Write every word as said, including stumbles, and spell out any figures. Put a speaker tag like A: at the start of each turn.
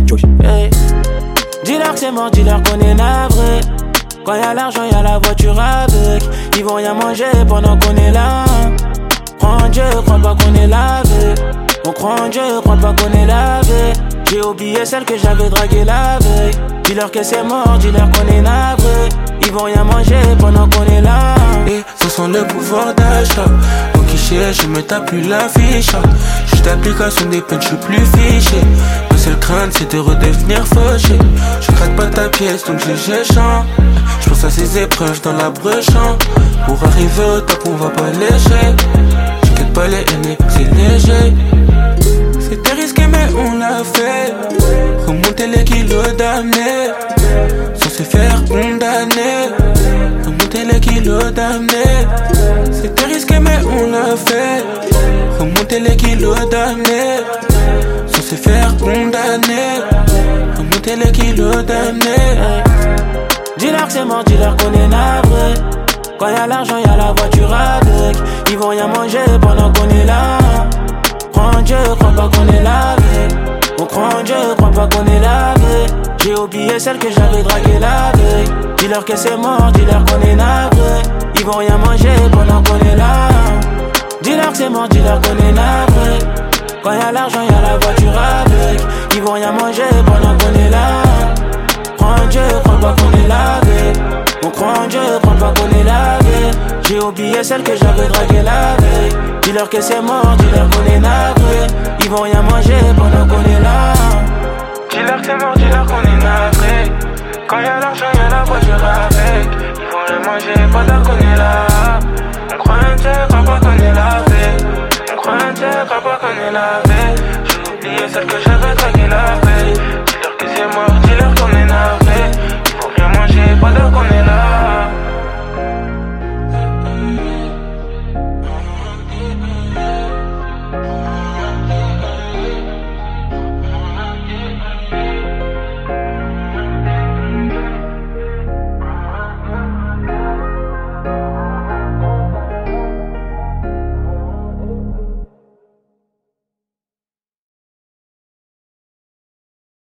A: Hey. Dis-leur que c'est mort, dis-leur qu'on est navré. Quand y'a l'argent, y'a la voiture avec. Ils vont rien manger pendant qu'on est là. Crois en Dieu, crois pas qu'on est lavé. On croit en Dieu, crois pas qu'on est lavé. J'ai oublié celle que j'avais draguée la veille. Dis-leur que c'est mort, dis-leur qu'on est navré. Ils vont rien manger pendant qu'on est là.
B: Et ça sent le pouvoir d'achat. Au guichet, je me tape plus la fiche. Juste l'application des peines, je suis plus fiché. Ma seule crainte, c'est de redevenir fauché. Je gratte pas ta pièce, donc j'ai j'échange. Je pense à ces épreuves dans la brèche. Pour arriver au top, on va pas lécher. Je quitte pas les haineux, c'est léger. C'était risqué, mais on l'a fait. Remonter les kilos d'années sans se faire condamner. Remonter les kilos d'années. C'était risqué, mais on l'a fait. Remonter les kilos d'années sans se faire condamner. Remonter les kilos d'années.
A: Dis-leur que c'est mort, dis-leur qu'on est navré. Quand y'a l'argent, y'a la voiture avec. Ils vont rien manger pendant qu'on est là. Crois en Dieu, crois pas qu'on est lavé. On croit en Dieu, crois pas qu'on est lavé. J'ai oublié celle que j'avais draguée la veille. Dis-leur que c'est mort, dis-leur qu'on est navré. Ils vont rien manger pendant qu'on est là. Dis-leur que c'est mort, dis-leur qu'on est navré. Quand y'a l'argent, y'a la voiture avec. Ils vont rien manger pendant qu'on est là. Crois en Dieu, crois pas qu'on est lavé. On croit en Dieu, crois pas qu'on est lavé. J'ai oublié celle que j'avais draguée la veille. Dis-leur que c'est mort, dis-leur qu'on est navré. Ils vont rien manger pendant qu'on est là.
B: Dis-leur que c'est mort, dis-leur qu'on est navré. Quand y'a l'argent, y'a la voiture avec. Ils vont rien manger pendant qu'on est là. On croit en Dieu, crois pas qu'on est lavé. On croit en Dieu, crois pas qu'on est lavé. J'ai oublié celle que j'avais draguée la veille.